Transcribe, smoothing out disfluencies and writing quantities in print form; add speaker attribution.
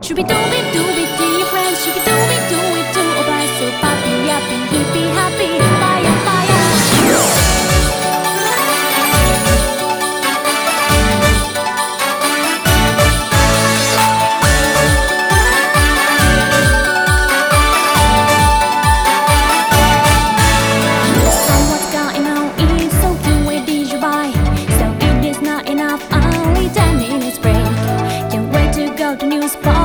Speaker 1: Shooby dooby dooby doo, your friends shooby dooby doo it too. Oh, bye, so poppy, yappy, hippie, happy, fire, fire. So what's going on? It's so cute, where did you buy? So it is not enough, only 10 minutes break. Can't wait to go to new spot.